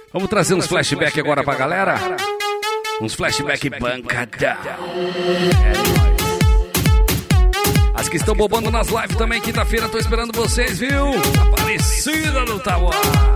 Vamos trazer uns flashback agora pra galera. Uns flashback bancadão. As que estão bobando nas lives também, quinta-feira, tô esperando vocês, viu? Aparecida do Tauá.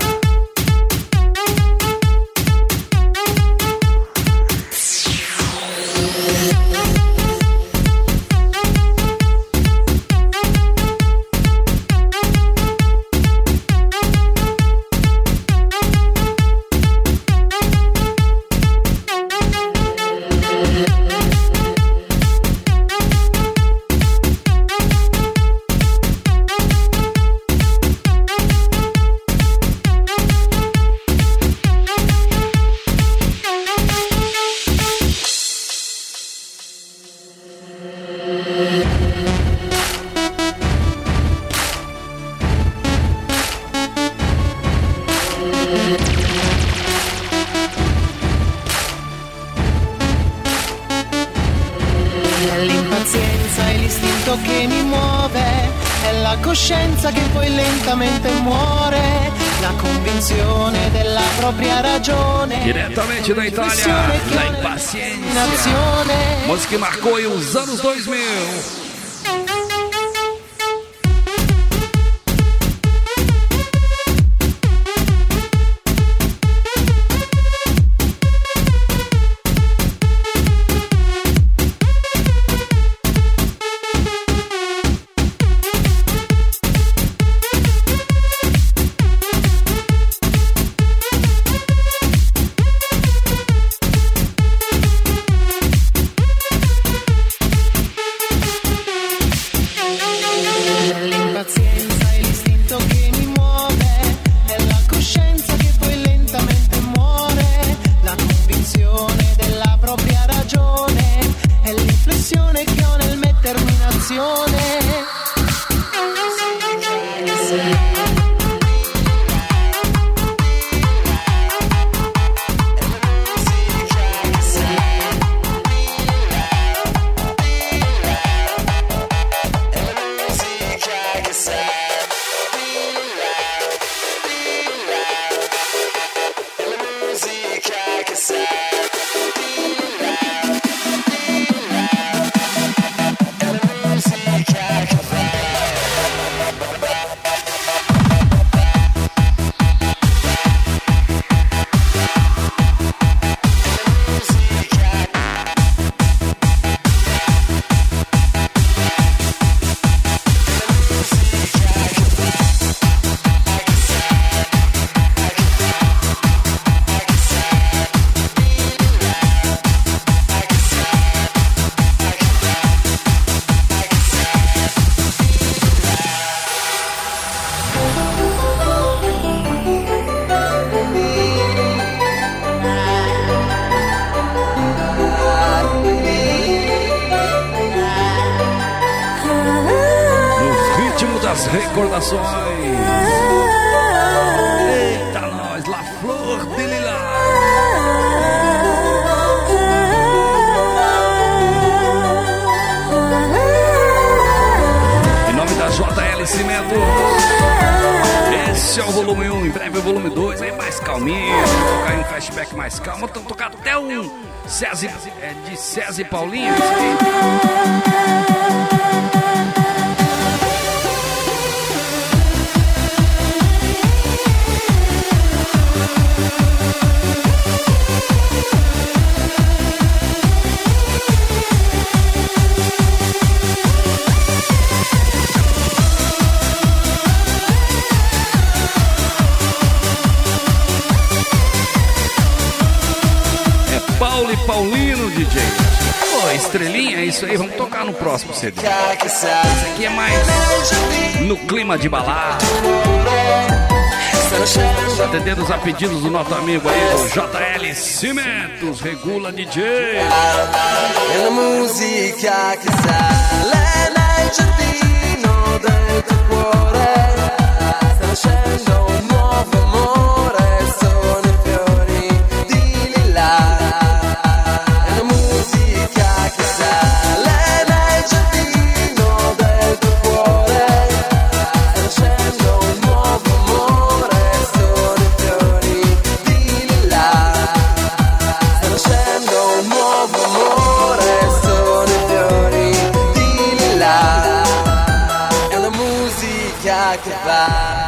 L'impazienza è l'istinto che mi muove, è la coscienza che poi lentamente muore, la convinzione della propria ragione. Diretamente da Itália, La Impaciência. Música que marcou aí os anos 2000. Recordações. Eita, nós, La Flor de Lila. Em nome da JL Cimentos. Esse é o volume 1, em breve o volume 2, aí mais calminho. Vamos tocar aí um flashback mais calmo. Vamos tocar até um César, de César e Paulinho. Paulino, DJ. Pô, estrelinha, é isso aí. Vamos tocar no próximo CD. Esse aqui é mais no clima de balada. Atendendo os pedidos do nosso amigo aí, o JL Cimentos. Regula, DJ. È la musica che sale nel giardino del tuo cuore. Sta nascendo un nuovo amore. Sono i fiori di lilla. che va.